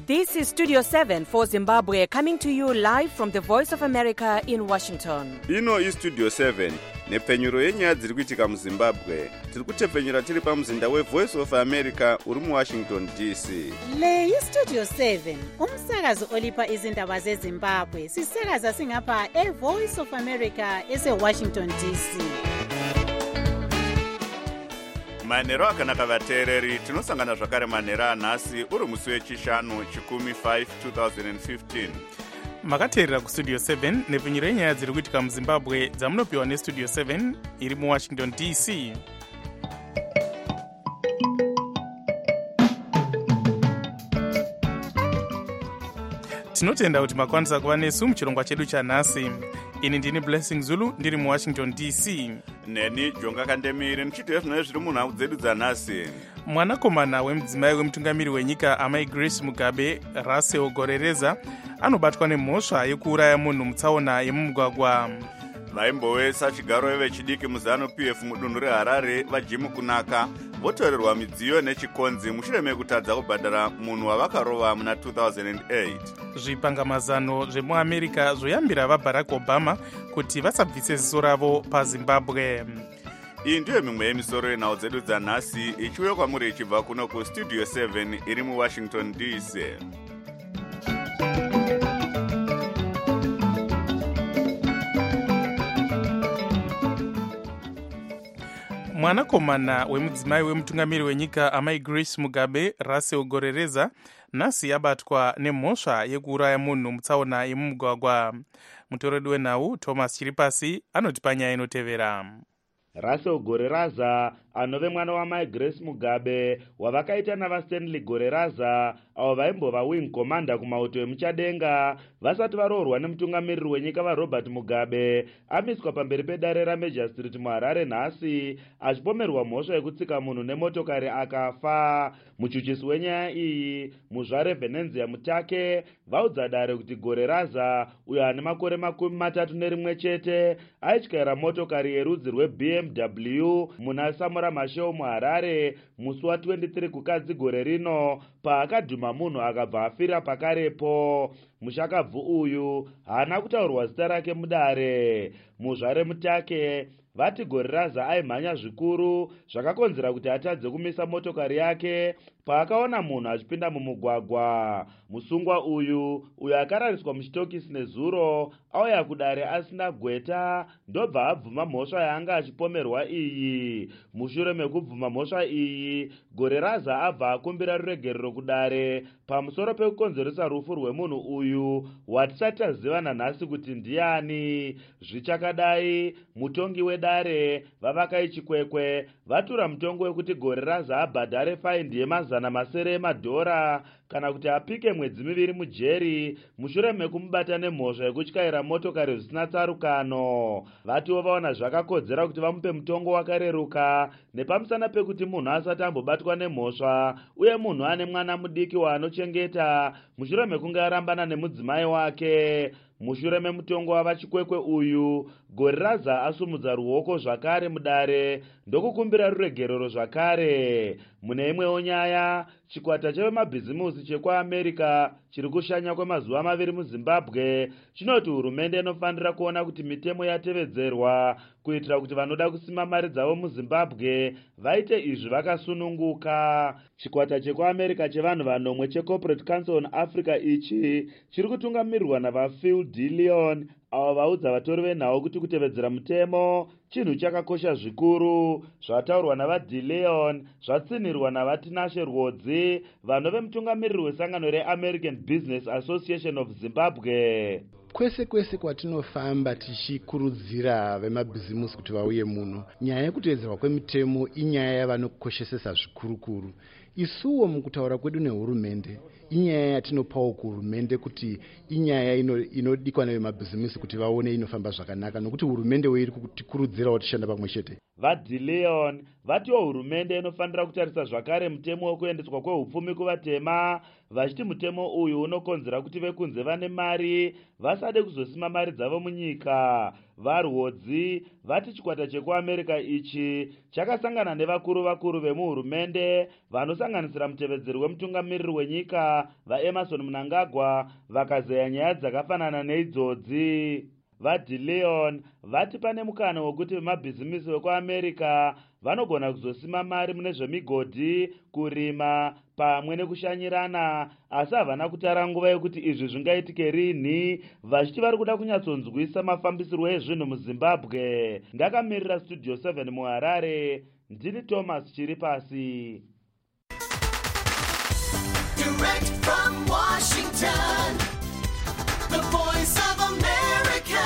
This is Studio 7 for Zimbabwe, coming to you live from the Voice of America in Washington. Ino iStudio 7 nepfenyuro yenyaya dziri kuitika muZimbabwe. Tiri kutepfenyura tiri pamuzinda weVoice of America uri muWashington DC. Le iStudio 7 umsakazo olipa izindaba zeZimbabwe. Sisakaza singapha eVoice of America eseWashington DC. Manhero akanaka vateereri, tinosangana zvakare manhero anhasi uri musi wechishanu chikumi 5 2015. Makateerera kuStudio 7 nepfenyuro yenyaya dziri kuitika muZimbabwe dzamunopiwa neStudio 7 iri muWashington DC. Tinotenda kuti makwanisa kuva nesu muchirongwa chedu chanhasi. Ini ndini Blessing Zulu ndiri muWashington DC. Neni Jonga Kandemire ndichiteera zvinova zviri munhau dzedu dzanhasi. Mwanakomana wemudzimai wemutungamiri wenyika amai Grace Mugabe, Russell Gorereza, anobatwa nemhosva yekuuraya munhu mutsaona yemumugwagwa. Vaimbowesa chigaro vechidiki muZANU-PF mudunhu reHarare vaJim Kunaka votorerwa midziyo nechikonzi mushure mekutadza kubhadhara munhu wavakarova muna 2008. Zvipangamazano zvemuAmerica zvoyambira vaBarack Obama kuti vasabvise ziso ravo paZimbabwe. Iyi ndiyo mimwe yemisoro yenhau dzedu dzanhasi ichiuya kwamuri ichibva kuno kuStudio 7 iri muWashington DC. Mwanakomana wemudzimai wemutungamiri wenyika amai Grace Mugabe, Russell Gorereza, nhasi yabatwa nemhosva yekuuraya munhu mutsaona yemumugwagwa. Mutoredu wenhau Thomas Chiripasi anotipa nyaya inotevera. Russell Gorereza anove mwana wamai Grace Mugabe wavakaita navaStanley Gorereza avo vaimbova wing commander kumauto emuchadenga vasati varoorwa nemutungamiriri wenyika vaRobert Mugabe amiswa pamberi pedare raMajor Street muHarare nhasi achipomerwa mhosva yekutsika munhu nemotokari akafa. Muchuchisi wenyaya iyi muzvare Venenzia Mutake vaudza dare kuti Gorereza uyo ane makore 31 chete aityaira motokari yerudzi rweBMW muna Samora Machel muHarare musi wa23 kukadzi gore rino paakadhuma munhu akabva afira pakarepo. Mushakabvu uyu haana kutaurwa zita rake mudare. Muzvare Mutake vati Gorereza aimhanya zvikuru zvakakonzera kuti atadze kumisa motokari yake paakaona munhu achipinda mumugwagwa. Musungwa uyu akarariswa muchitokisi nezuro auya kudare asina gweta ndobva abvuma mhosva yaanga achipomerwa iyi. Mushure mekubvuma mhosva iyi Gorereza abva akumbira ruregerero kudare pamusoro pekukonzeresa rufu rwemunhu uyu watisati tazivana nhasi kuti ndiani. Zvichakadai mutongi wedare vavakai Chikwekwe vatura mutongo wekuti Gorereza abhadhare faindi $700 emadhora kana kuti apike mwedzi 2 mujeri mushure mekumubata nemhosva yekutyaira motokari zvisina tsarukano. Vatiwo vaona zvakakodzera kuti vamupe mutongo wakareruka nepamusana pekuti munhu asati ambobatwa nemhosva uye munhu ane mwana mudiki waanochengeta mushure mekunge arambana nemudzimai wake. Mushure memutongo wavaChikwekwe uyu Gorereza asumudza ruoko zvakare mudare ndokukumbira ruregerero zvakare. Mune imwewo nyaya, chikwata chevemabhizimusi chekwaAmerica chiri kushanya kwemazuva 2 muZimbabwe chinoti hurumende inofanira kuona kuti mitemo yatevedzerwa kuitira kuti vanoda kusima mari dzavo muZimbabwe vaite izvi vakasununguka. Chikwata chekwaAmerica chevanhu vanomwe cheCorporate Council on Africa ichi chiri kutungamirirwa navaPhil DeLeon avo vaudza vatori venhau kuti kutevedzera mutemo chinhu chakakosha zvikuru. Zvataurwa navaDeLeon zvatsinirwa navaTinashe Rwodzi vanove mutungamiriri wesangano reAmerican Business Association of Zimbabwe. Kwese kwatinofamba tichikurudzira vemabhizimusi kuti vauye muno, nyaya yekutevedzerwa kwemitemo inyaya yavanokoshesesa zvikurukuru. Isuwo mukutaura kwedu nehurumende inyaya yatinopawo kuhurumende kuti inyaya inodikwa nevemabhizimusi kuti vaone inofamba zvakanaka, nokuti hurumende weiri kutikurudzira tinokurudzirawo tishanda pamwe chete. vadeleon vatiwo hurumende inofanira kutarisa zvakare mutemo wekuendeswa kwehupfumi kuvatema, vachiti mutemo uyu unokonzera kuti vekunze vane mari vasade kuzosima mari dzavo munyika. varwodzi vati chikwata chekuamerica ichi chakasangana nevakuru vemuhurumende vanosanganisira mutevedzeri wemutungamiriri wenyika vaEmerson Mnangagwa vakazeya nyaya dzakafanana neidzodzi. vadeleon vati pane mukana wekuti vemabhizimisi vekuamerica vanogona kuzosima mari mune zvemigodhi, kurima pamwe nekushanyirana, asi havana kutara nguva yekuti izvi zvingaitike rini, vachiti vari kuda kunyatsonzwisa mafambisirwo ezvinhu muzimbabwe. ndakamirira studio 7 muharare, ndini Thomas Chiripasi. Direct from Washington, the voice of America,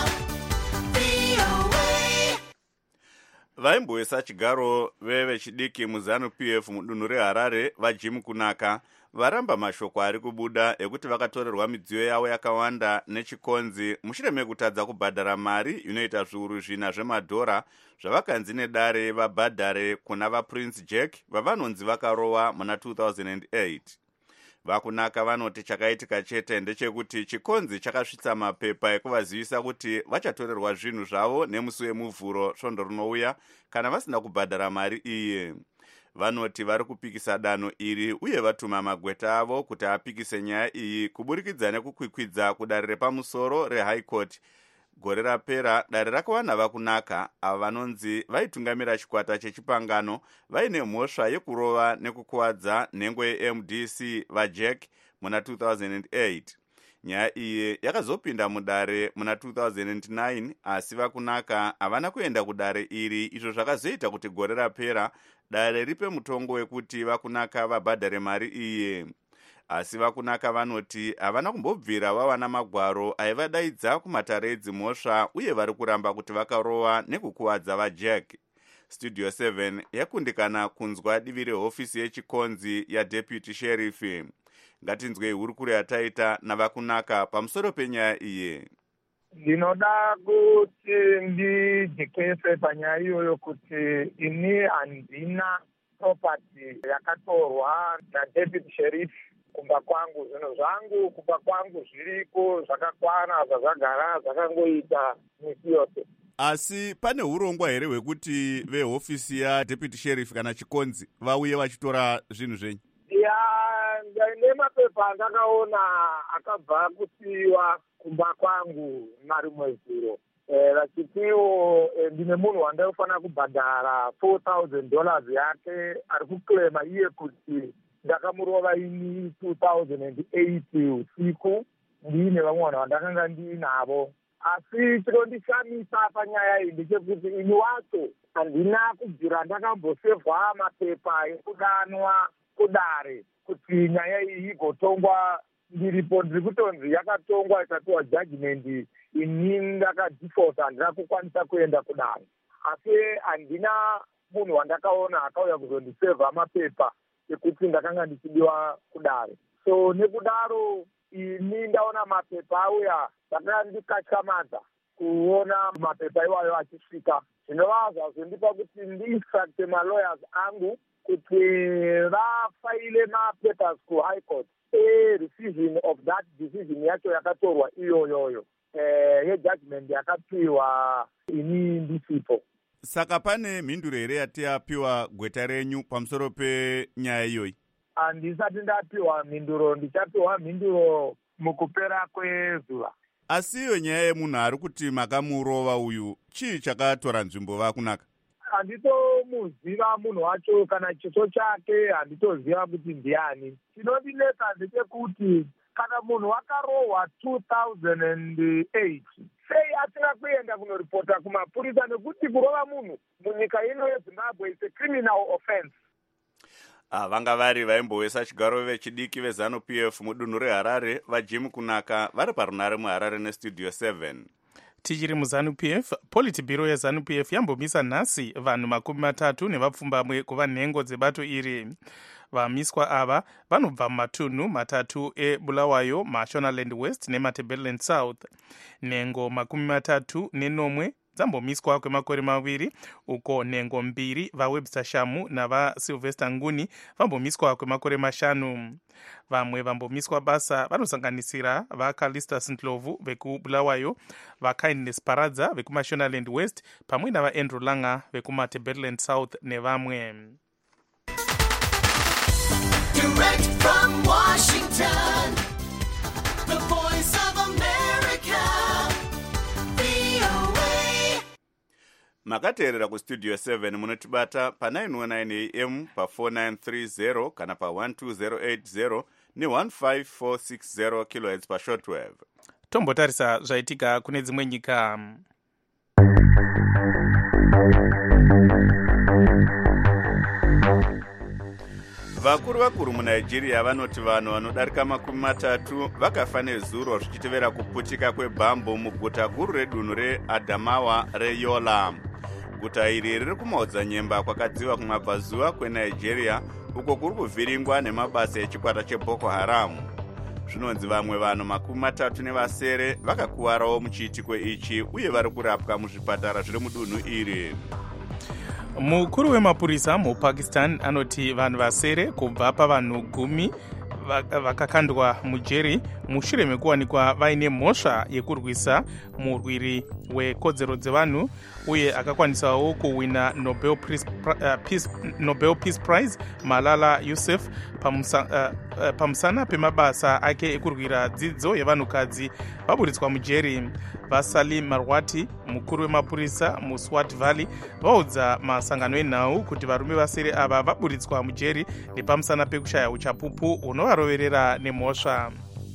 VOA. vaimboisa chigaro vechidiki muZANU-PF mudunhu reHarare vaJim Kunaka varamba mashoko ari kubuda ekuti vakatorerwa midziyo yavo yakawanda nechikonzi mushure mekutadza kubhadhara mari inoita zviuru 4 zvemadhora zvavakanzi nedare vabhadhare kuna vaPrince Jack vavanonzi vakarowa muna 2008. vakunaka vanoti chakaitika chete ndechekuti chikonzi chakasvitsa mapepa ekuvazivisa kuti vachatorerwa zvinhu zvavo nemusi wemuvhuro svondo rinouya kana vasina kubhadhara mari iye. vanoti vari kupikisa danho iri uye vatuma magweta avo kuti apikise nyaya iyi kuburikidza nekukwikwidza kudare repamusoro reHigh Court. gore rapera dare rakawana vakunaka ava vanonzi vaitungamira chikwata chechipangano vaine mhosva yekurova nekukuwadza nhengo yeMDC vaJack muna 2008. nyaya iyi yakazopinda mudare muna 2009 asi vakunaka havana kuenda kudare iri, izvo zvakazoita kuti gore rapera dare ripe mutongo wekuti vakunaka vabhadhare mari iye. asi vakunaka vanoti havana kumbobvira vawana magwaro aivadaidza kumatare edzimhosva uye vari kuramba kuti vakarowa nekukuwadza vaJack. studio 7 yakundikana kunzwa divi rehofisi yechikonzi yaDeputy Sheriff. ngatinzwei hurukuro yataita navakunaka pamusoro penyaya iye. ndinoda kuti ndijekese panyaya iyoyo kuti ini handina property yakatorwa naDeputy Sheriff kumba kwangu. zvinhu zvangu kumba kwangu zviriko zvakakwana zvazvagara zvakangoita misi yose. asi pane urongwa here hwekuti vehofisi yaDeputy Sheriff kana chikonzi vauye vachitora zvinhu zvenyu? nemapepa andakaona akabva kusiyiwa kumba kwangu marimwe zuro vachitiwo ndine munhu wandaifana kubhadhara $4,000 yake ari kuklema iye kuti ndakamurova ini 2008 usiku ndiine vamwe vanhu vandakanga ndiinavo. asi chinondishamisa panyaya iyi ndechekuti ini wacho handina kubvira ndakambosevhwa mapepa ekudanwa kudare kuti nyaya iyi igotongwa ndiripo. ndiri kutonzi yakatongwa ikatiwa judgment, ini ndakadifota, handina kukwanisa kuenda kudare. asi handina munhu wandakaona akauya kuzondisevha mapepa ekuti ndakanga ndichidiwa kudare. so nekudaro ini ndaona mapepa auya ndakandikatyamadza kuona mapepa iwayo achisvika. zvinova zvazondipa kuti ndiinstructe malawyers angu kuti vafaile mapapers kuHigh Court decision of that decision yacho yakatorwa iyoyoyo yejudgment yakapiwa ini ndisipo. saka pane mhinduro here yati yapiwa gweta renyu pamusoro penyaya iyoyi? handisati ndapiwa mhinduro, ndichapiwa mhinduro mukupera kwezuva. asi iyo nyaya yemunhu ari kuti makamurova uyu chii chakatora nzvimbo vakunaka? handitomuziva munhu wacho kana chiso chake, handitoziva kuti ndiani. chinondinetsa ndechekuti kana munhu wakarohwa 2008 sei asina kuenda kunoripota kumapurisa, nekuti kurova munhu munyika ino yeZimbabwe is a criminal offense. vanga vari vaimbowesa chigaro vechidiki veZANU-PF mudunhu reHarare vaJim Kunaka vari parunare muHarare nestudio 7. tichiri muZANU-PF, politibhiro yeZANU-PF yambomisa nhasi vanhu 30 nevapfumbamwe kuva nhengo dzebato iri. vamiswa ava vanobva mumatunhu 3 eBulawayo, Mashonaland West neMatabeleland South. nhengo 34 dzambomiswa kwemakore maviri, uko nhengo mbiri vaWebster Shamu navaSylvester Nguni vambomiswa kwemakore 5. Vamwe vambomiswa basa vanosanganisira vaCalistus Ndlovu vekubulawayo, vaKindness Paradza vekuMashonaland West pamwe navaAndrew Langa vekumaTebeleland South nevamwe. Direct from Washington, the voice of America, VOA. makateerera kustudio 7 munotibata pa919 AM pa4930 kana pa12080 ne15460 kHz pashortwave. Tombotarisa zvaitika kune dzimwe nyika. Vakuru muNigeria vanoti vanhu vanodarika 30 vakafa nezuro zvichitevera kuputika kwebhambo muguta guru redunhu reAdamawa reYola. Guta iri riri kumaodzanyemba kwakadziva kumabvazuva kweNigeria uko kuri kuvhiringwa nemabasa echikwata cheBoko Haram. Zvinonzi vamwe vanhu 37 vakakuwarawo muchiitiko ichi uye vari kurapwa muzvipatara zviri mudunhu iri. Mukuru wemapurisa muPakistan anoti vanhu vasere kubva pavanhu 10 vakakandwa mujeri mushure mekuwanikwa vaine mhosva yekurwisa murwiri wekodzero dzevanhu uye akakwanisawo kuwina Nobel Peace Prize Malala Yousaf pamusana pemabasa ake ekurwira dzidzo yevanhukadzi vaburitswa mujeri. Vasalim Marwati, mukuru wemapurisa muSwat Valley, vaudza masangano enhau kuti varume vasere ava vaburitswa mujeri nepamusana pekushaya uchapupu hunovaroverera nemhosva.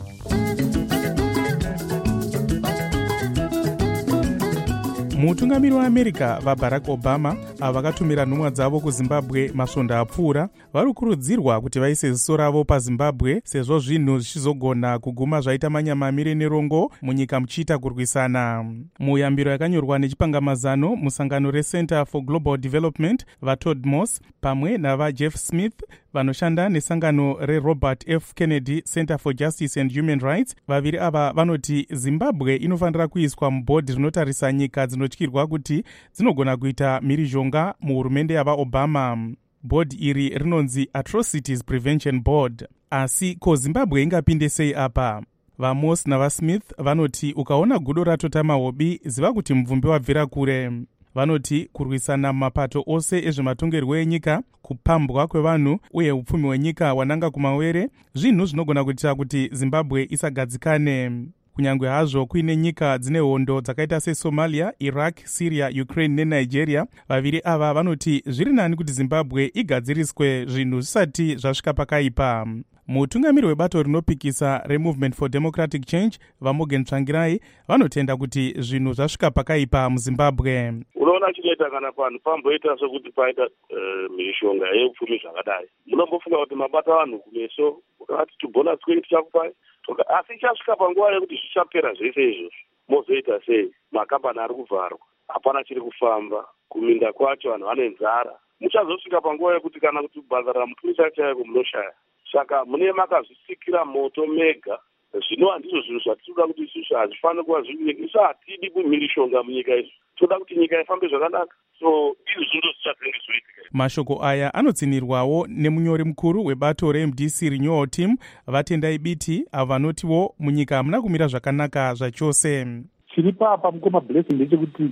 Mutungamiri waAmerica vaBarack Obama ava vakatumira nhumwa dzavo kuZimbabwe masvondo apfuura vari kukurudzirwa kuti vaise ziso ravo paZimbabwe sezvo zvinhu zvichizogona kuguma zvaita manyamamire nerongo munyika muchiita kurwisana. Muyambiro yakanyorwa nechipangamazano musangano reCenter for Global Development vaTodd Moss pamwe navaJeff Smith vanoshanda nesangano reRobert F. Kennedy Center for Justice and Human Rights. Vaviri ava vanoti Zimbabwe inofanira kuiswa mubhodhi rinotarisa nyika dzinotyirwa kuti dzinogona kuita mhirizhonga muhurumende yavaObama. Bhodhi iri rinonzi Atrocities Prevention Board. Asi ko Zimbabwe ingapinde sei apa? VaMoss navaSmith vanoti ukaona gudo ratotama hobi ziva kuti mvumbi wabvira kure. Vanoti kurwisana mapato ose ezvematongerwo enyika, kupambwa kwevanhu uye upfumi hwenyika wananga kumawere zvinhu zvinogona kuitira kuti Zimbabwe isagadzikane. Kunyangwe hazvo kuine nyika dzine hondo dzakaita seSomalia, Iraq, Syria, Ukraine neNigeria, vaviri ava vanoti zviri nani kuti Zimbabwe igadziriswe zvinhu zvisati zvasvika pakaipa. Mutungamiri webato rinopikisa reMovement for Democratic Change vaMorgan Tsvangirai vanotenda kuti zvinhu zvasvika pakaipa muZimbabwe. Unoona chinoita kana panhu pamboita sokuti paita mishonga yeupfumi zvakadai, munombofunga kuti mabata vanhu kumeso ukati tibona twini tichakupai, asi ichasvika panguva yekuti zvichapera zvese izvozvo mozoita sei? Makambani ari kuvharwa, hapana chiri kufamba, kuminda kwacho vanhu vane nzara. Muchazosvika panguva yekuti kana kuti kubhadharira mupurisa chaiko munoshaya. Saka mune makazvisikira moto mega. Zvino handizvo zvinhu zvatinoda kuti isusu hazvifaniri kuva zviri. Isu hatidi kumhirishonga munyika isu, toda kuti nyika ifambe zvakanaka. So izvi zvinhu zvichatenge zvoitika. Mashoko aya anotsinirwawo nemunyori mukuru webato reMDC Renewal Team Vatendai Biti avo vanotiwo munyika hamuna kumira zvakanaka zvachose. Chiri papa mukoma blessing ndechekuti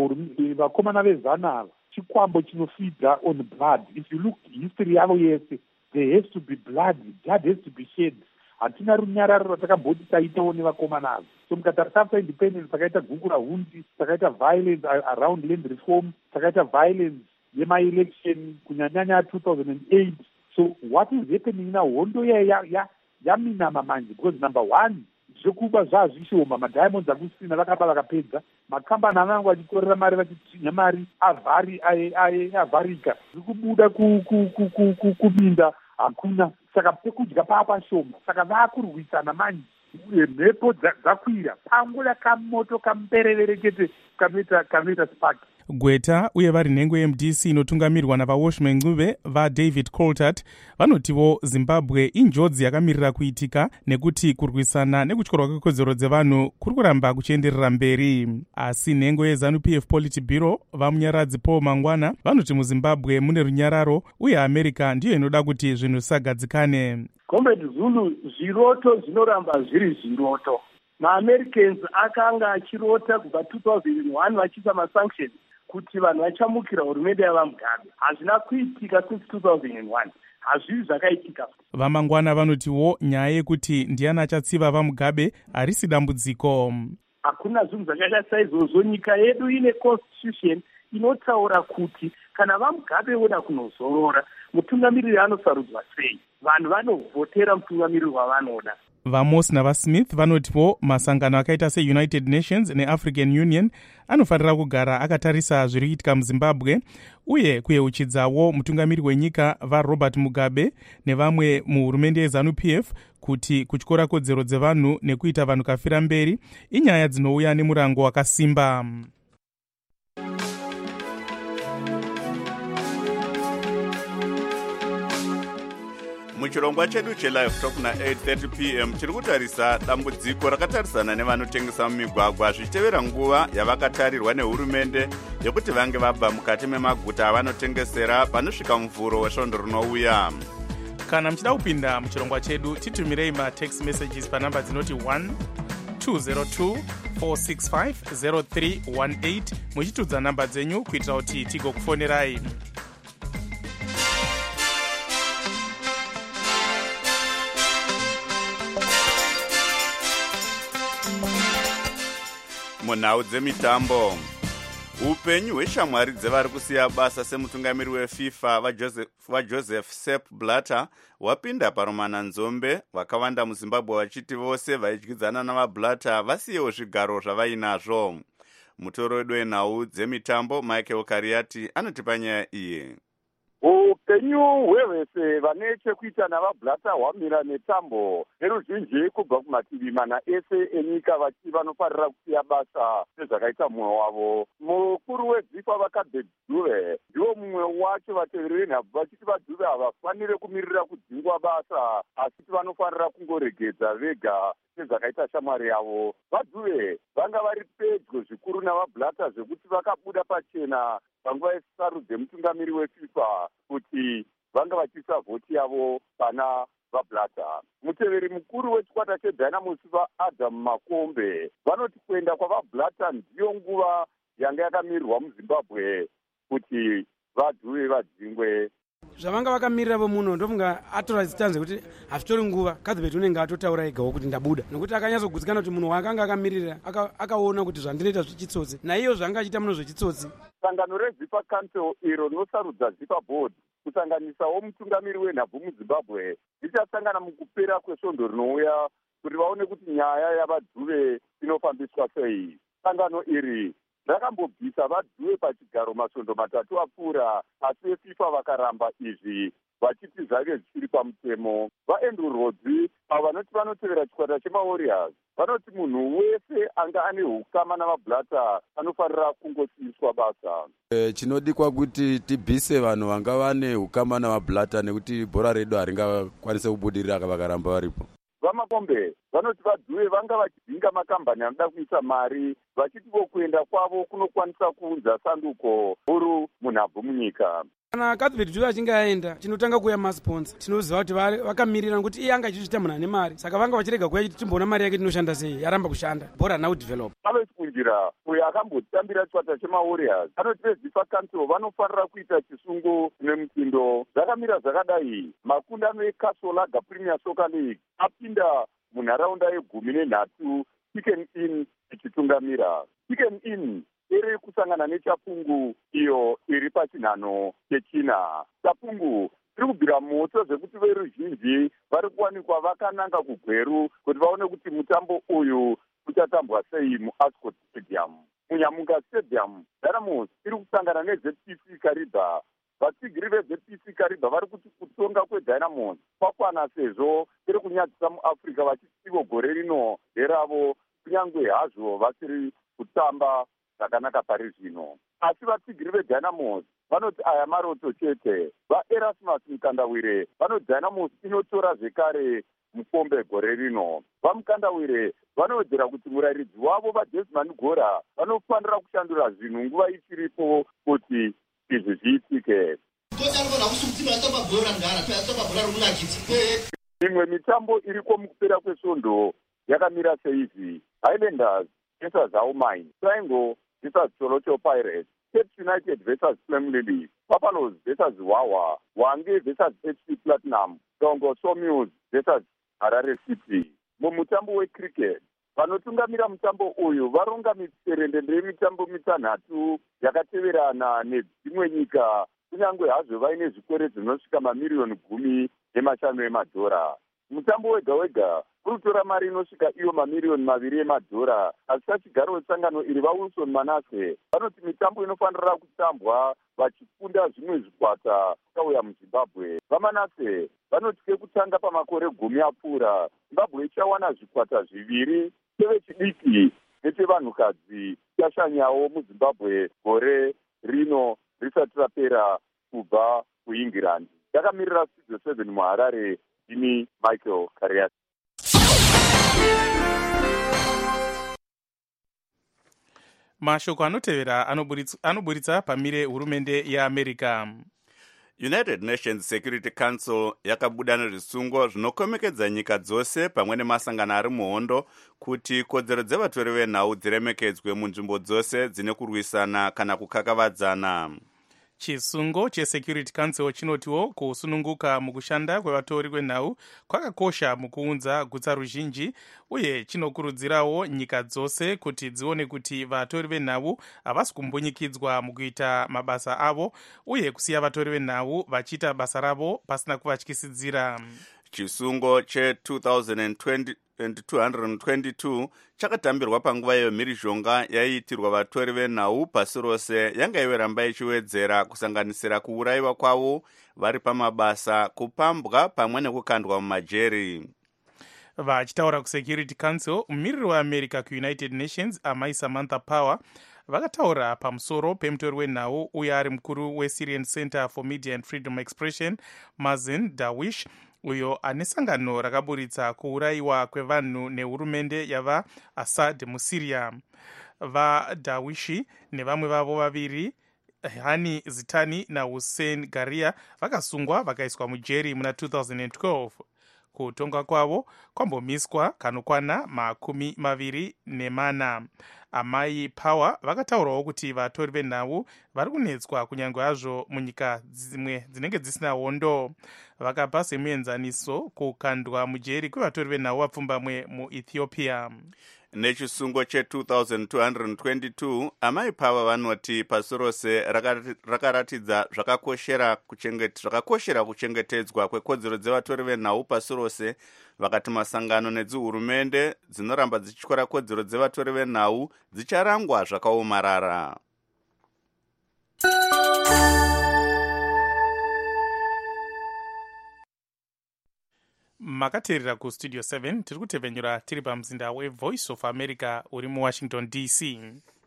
vakomana vezana ava chikwambo chinofeeda on blood. If you look history yavo yese, there has to be blood has to be shed. Hatina runyararo ratakamboti taitawo nevakomana ava. So mukatarisa after independence takaita guku rahundi, takaita violence around land reform, takaita violence yema-election kunyanyanya 2008. So what is happening now? Hondo yaminama manje because number one, zvekuba zvazvishoma, madiamonds akusina vakaba vakapedza, makambani anangu achitorera mari vachitinya mari avharika, zvikubuda kuminda hakuna, saka pekudya papashoma, saka vakurwisana manje. Mhepo dzakwira, pangoda kamoto kamperevere chete kanoita spark. Gweta uye vari nhengo yeMDC inotungamirwa navaWashman Ncube vaDavid Coltart vanotivo Zimbabwe injodzi yakamirira kuitika nekuti kurwisana nekutyorwa kwekodzero dzevanhu kuri kuramba kuchienderera mberi. Asi nhengo yeZANU-PF Politburo vamunyaradzi Paul Mangwana vanoti muZimbabwe mune runyararo uye America ndiyo inoda kuti zvinhu zvisagadzikane. Comrade Zulu, zviroto zvinoramba zviri zviroto. MaAmericans akanga achirota kubva 2001 vachiisa masanctions kuti vanhu vachamukira hurumende yavaMugabe. Hazvina kuitika since 2001. Hazvizvi zvakaitika. Vamangwana vanotiwo nyaya yekuti ndiani achatsiva vaMugabe harisi dambudziko. Hakuna zvinhu zvakaita saizvozvo. Nyika yedu ine constitution inotaura kuti kana vaMugabe voda kunozorora, mutungamiriri anosarudzwa sei. Vanhu vanovhotera mutungamiriri wavanoda. VaMoss navaSmith vanotiwo masangano akaita seUnited Nations neAfrican Union anofanira kugara akatarisa zviri kuitika muZimbabwe uye kuyeuchidzawo mutungamiri wenyika vaRobert Mugabe nevamwe muhurumende yeZANU-PF kuti kutyora kodzero dzevanhu nekuita vanhu kafira mberi inyaya dzinouya nemurango wakasimba. Muchirongwa chedu chelive talk na 8:30 p.m. chiri kutarisa dambudziko rakatarisana nevanotengesa mumigwagwa zvichitevera nguva yavakatarirwa nehurumende yekuti vange vabva mukati memaguta avanotengesera panosvika muvhuro wesvondo rinouya. Kana muchida kupinda muchirongwa chedu titumirei matext messages panamba dzinoti 1-202-465-0318 muchitudza namba dzenyu kuitira kuti tigokufonerai. Munhau dzemitambo. Upenyu hweshamwari dzevari kusiya basa semutungamiri weFIFA vaJoseph Sepp Blatter wapinda paromana nzombe vakawanda muZimbabwe vachiti vose vaidyidzana navaBlatter vasiyewo zvigaro zvavainazvo. Mutoro wedu wenhau dzemitambo Michael Kariati anotipa nyaya iyi. Upenyu hwevese vane chekuita navaBlatter hwamira netambo neruzhinji kubva kumativi mana ese enyika vachiti vanofarira kusiya basa sezvakaita mumwe wavo. Mukuru weZIFA vaKabe Dube ndiwo mumwe wacho vateveri venhabvu vachiti vaDube havafanire kumirira kudzingwa basa asi vanofanira kungoregedza vega sezvakaita shamwari yavo. VaDube vanga vari pedyo zvikuru navaBlatter zvekuti vakabuda pachena panguva yesarudze mutungamiri weFIFA kuti vanga vachiisa vhoti yavo pana vaBlatter. Muteveri mukuru wechikwata cheDynamos vaAdam Makombe vanoti kuenda kwavaBlatter ndiyo nguva yanga yakamirirwa muZimbabwe kuti vaDube vadzingwe. Zvavanga vakamirira vomuno ndofunga atora zitanze kuti hazvitori nguva Kadhibeti unenge atotaura egawo kuti ndabuda nokuti akanyatsogutsikana kuti munhu waakanga akamirira akaona kuti zvandinoita zvichitsotsi naiyo zvanga achiita muno zvechitsotsi. Sangano reZIFA Council iro rinosarudza ZIFA Board kusanganisawo mutungamiri wenhabvu muZimbabwe richasangana mukupera kwesvondo rinouya kuti vaone kuti nyaya yavaDube inofambiswa sei. Sangano iri rakambobvisa vaDube pachigaro masvondo matatu apfuura asi veFIFA vakaramba izvi vachiti zvave zvichiri pamutemo. VaAndrew Rhodes avo vanoti vanotevera chikwata chemaWarriors vanoti munhu wese anga ane ukama navaBlatter anofanira kungosiyiswa basa. Chinodikwa kuti tibvise vanhu vanga vane ukama navaBlatter nekuti bhora redu haringakwanise kubudirira vakaramba varipo. VaMakombe vanoti vaDube vanga vachidzinga makambani anoda kuisa mari vachiti kuenda kwavo kunokwanisa kuunza sanduko huru munhabvu munyika. Kana Kadhibeti Dube achinge aenda tinotanga kuuya masponsa tinoziva kuti vakamirira nokuti iye anga achizviita munhu ane mari saka vanga vachirega kuuya chiti timboona mari yake tinoshanda sei yaramba kushanda bhora now develop. Alois Kunjira uyo akambotambira chikwata chemaWarriors anoti veZIFA Council vanofanira kuita chisungo nemutindo. Zvakamira zvakadai makundano eKasolaga Premier Soccer League apinda munharaunda ye13 Chicken Inn ichitungamira. Chicken Inn iri kusangana neChapungu iyo iri pachinhano chechina. Chapungu iri kubvira moto zvekuti veruzhinji vari kuwanikwa vakananga kugweru kuti vaone kuti mutambo uyu uchatambwa sei muAscot Stadium. Munyamunga Stadium Dynamos iri kusangana neZPC Kariba. Vatsigiri veZPC Kariba vari kuti kutonga kweDynamos kwakwana sezvo iri kunyadzisa muAfrica vachiti gore rino nderavo kunyange hazvo vasiri kutamba zvakanaka pari zvino. Asi vatsigiri vedynamos vanoti aya maroto chete. VaErasmus Mukandawire vanoti Dynamos inotora zvekare mukombe gore rino. VaMukandawire vanowedzera kuti murayiridzi wavo vaDesmond Gora vanofanira kushandura zvinhu nguva ichiripo kuti izvi zviitike. Imwe mitambo iriko mukupera kwesvondo yakamira seizvi: Highlanders versus Aumine, Triangle versus Cholocho Pirates, Cape United versus Flamlily, Buffaloes versus Wawa, Wange versus FC Platinum, Dongo Sawmills versus Harare City. Mumutambo wecricket, vanotungamira mutambo uyu varonga mitserendende yemitambo mitanhatu yakateverana nedzimwe nyika, kunyange hazvo vaine zvikwereti zvinosvika mamiriyoni 15 emadhora. Mutambo wega wega unotora mari inosvika iyo mamiriyoni 2 emadhora. Asi pachigaro wesangano iri vaWilson Manase vanoti mitambo inofanira kutambwa vachifunda zvimwe zvikwata vakauya muZimbabwe. VaManase vanoti kutanga pamakore 10 apfuura Zimbabwe ichawana zvikwata 2 chevechidiki nechevanhukadzi chashanyawo muZimbabwe gore rino risati rapera kubva kuEngland. Yakamirira Studio 7 muHarare, ini Michael Karias. Mashoko anotevera anoburitsa pamire hurumende yeAmerica. United Nations Security Council yakabuda nezvisungo zvinokomekedza nyika dzose pamwe nemasangano ari muhondo kuti kodzero dzevatori venhau dziremekedzwe munzvimbo dzose dzine kurwisana kana kukakavadzana. Chisungo cheSecurity Council chinotiwo kusununguka mukushanda kwevatori venhau kwakakosha mukuunza gutsa ruzhinji, uye chinokurudzirawo nyika dzose kuti dzione kuti vatori venhau havasi kumbunyikidzwa mukuita mabasa avo, uye kusiya vatori venhau vachiita basa ravo pasina kuvatyisidzira. Chisungo che-2222 chakatambirwa panguva yemhirizhonga yaiitirwa vatori venhau pasi rose yanga iveramba ichiwedzera kusanganisira kuurayiwa kwavo vari pamabasa, kupambwa pamwe nekukandwa mumajeri. Vachitaura kuSecurity Council, mumiriri weAmerica kuUnited Nations amai Samantha Power vakataura pamusoro pemutori wenhau uye ari mukuru weSyrian Center for Media and Freedom Expression, Mazen Darwish, uyo ane sangano rakaburitsa kuurayiwa kwevanhu nehurumende yavaAssad muSyria. VaDarwishi nevamwe vavo vaviri, Hani Zitani naHussein Garia, vakasungwa vakaiswa mujeri muna 2012. Kutonga kwavo kwambomiswa kanokwana 24. Amai Power vakataurawo kuti vatori venhau vari kunetswa kunyange hazvo munyika dzimwe dzinenge dzisina hondo. Vakapa semuenzaniso kukandwa mujeri kwevatori venhau vapfumbamwe muEthiopia. Nechisungo che-2222 amai Power vanoti pasi rose rakaratidza zvakakoshera kuchengetedzwa kwekodzero dzevatori venhau pasi rose, vakati masangano nedzihurumende dzinoramba dzichityora kodzero dzevatori venhau dzicharangwa zvakaomarara. Makateerera kuStudio 7 tiri kutevenyura tiri pamuzinda weVoice of America uri muWashington DC.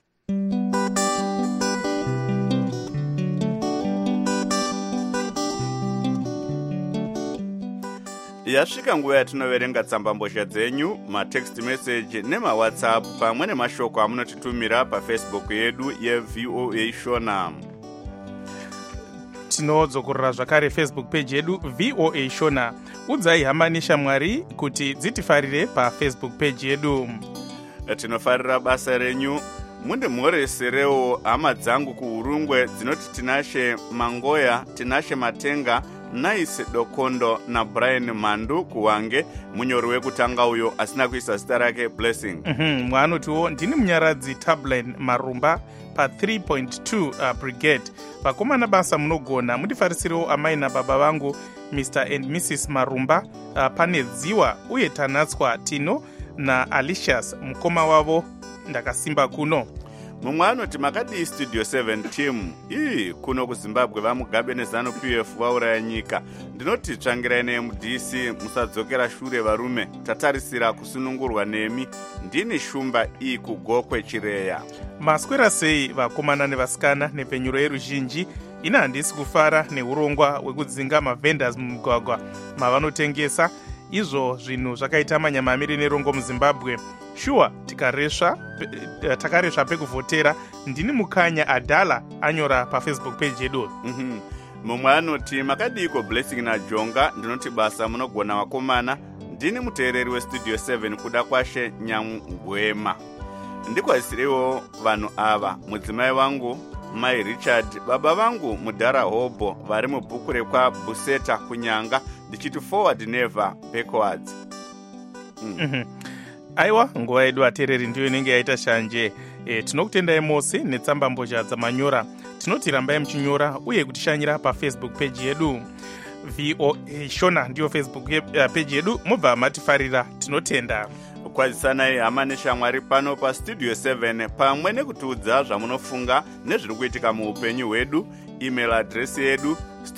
Yasvika nguva yatinoverenga tsambambozha dzenyu, matext message nemaWhatsApp pamwe nemashoko amunotitumira paFacebook yedu yeVOA Shona. Tinodzokorera zvakare Facebook page yedu VOA Shona. Udzai hama neshamwari kuti dzitifarire paFacebook page yedu. Tinofarira basa renyu. Munde mhoreserewo hama dzangu kuUrungwe dzinoti Tinashe Mangoya, Tinashe Matenga, Nice Dokondo na Brian Mandu kuWange, munyori wekutanga uyo asina kuisa zita rake Blessing. Mwanotiwo ndini munyaradzi Tablen Marumba pa 3.2 Brigade. Vakomana basa munogona mundifarisirewo amai nababa vangu Mr. and Mrs. Marumba pane Dziwa uye Tanatswa Tino na Alicious mukoma wavo ndakasimba kuno. mumwe anoti makadii studio 7 team ii kuno kuzimbabwe vamugabe nezanu pf vauraya nyika ndinoti tsvangirai nemudc musadzokera shure varume tatarisira kusunungurwa nemi ndini shumba ii kugokwe chireya maswera sei vakomana nevasikana nepfenyuro yeruzhinji ina handisi kufara neurongwa hwekudzinga mavhendors mumugwagwa mavanotengesa izvo zvinhu zvakaita manyamamiri nerongo muzimbabwe shuwa takaresva pekuvhotera ndini mukanya adhala anyora pafacebook page yedu. mumwe anoti makadiko blessing najonga ndinoti basa munogona vakomana ndini muteereri westudio 7 kuda kwashe nyangwema ndikwaziriwo vanhu ava mudzimai vangu mai richard baba vangu mudhara hobho vari mubhuku rekwa buseta kunyanga ndichiti forward never backwards. aiwa nguva yedu ateereri ndiyo inenge yaita shanje. Tinokutendai mose netsamba mbozha dzamanyora tinoti rambai muchinyora uye kutishanyira pafacebook page yedu VOA Shona ndiyo Facebook page yedu mobva matifarira tinotenda. Kwazisanai hama neshamwari pano pastudio 7 pamwe nekutiudza zvamunofunga nezviri kuitika muupenyu hwedu. Email address yedu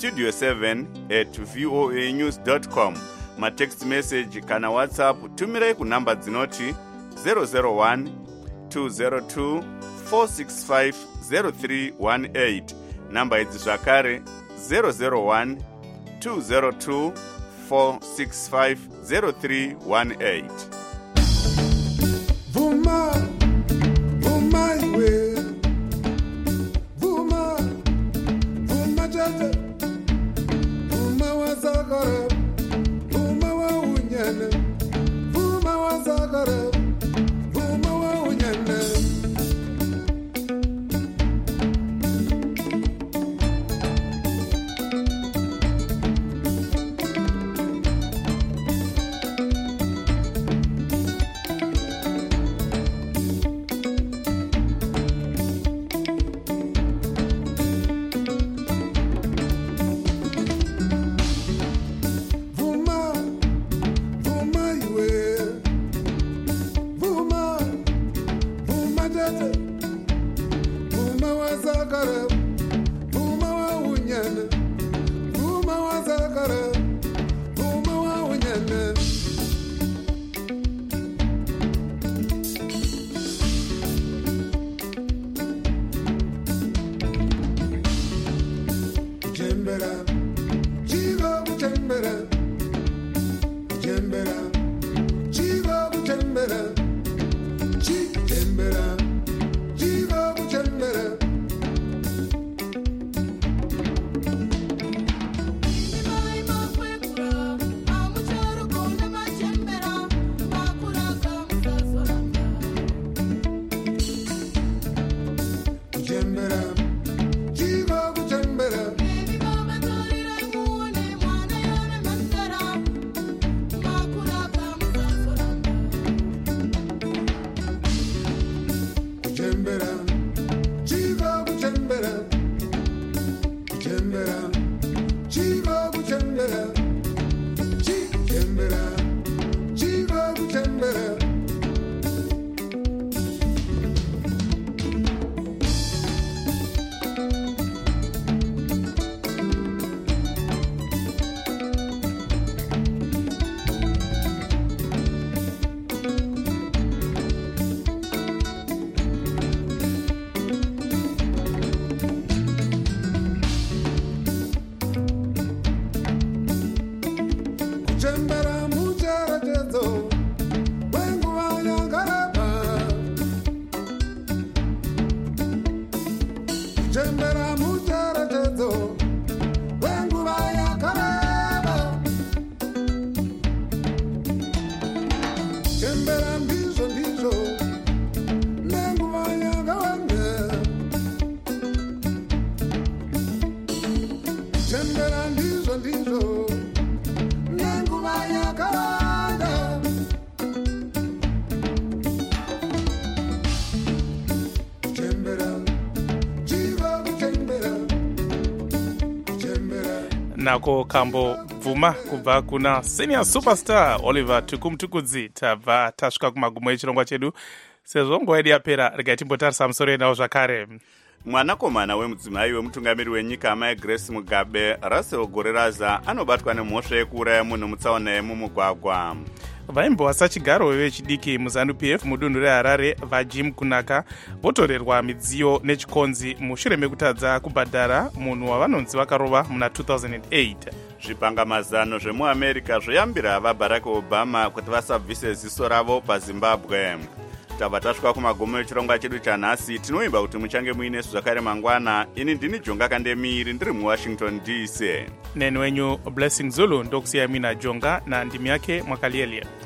studio7@voanews.com. matext message kana whatsapp tumirai kunhamba dzinoti 001 202 465 0318. namba idzi zvakare 001 202 465 0318. Vuma, vuma iwe, vuma, vuma jaja, vuma wazakara, vuma wa unyana, vuma wazakara, vuma wa unyana. nako kambo bvuma kubva kuna senior superstar Oliver Tukumtukudzi tabva tasvika kumagumo echirongwa chedu sezvo nguva yedu yapera regai timbotarisa musoro yenawo zvakare. Mwanakomana wemudzimai wemutungamiri wenyika amai Grace Mugabe, Russell Goreraza, anobatwa nemhosva yekuuraya munhu mutsaona yemumugwagwa. Vaimbowasa chigaro vechidiki muZANU-PF mudunhu reHarare vaJim Kunaka votorerwa midziyo nechikonzi mushure mekutadza kubhadhara munhu wavanonzi vakarova muna 2008. Zvipangamazano zvemuAmerica zvoyambira vaBarack Obama kuti vasabvise ziso ravo paZimbabwe. Tabva tasvika kumagumo echirongwa chedu chanhasi. Tinoimba kuti muchange muinesu zvakare mangwana. Ini ndini Jonga Kandemiri ndiri muWashington DC. Neni wenyu Blessing Zulu ndokusiyai mina Jonga na ndimi yake Mwakalielia.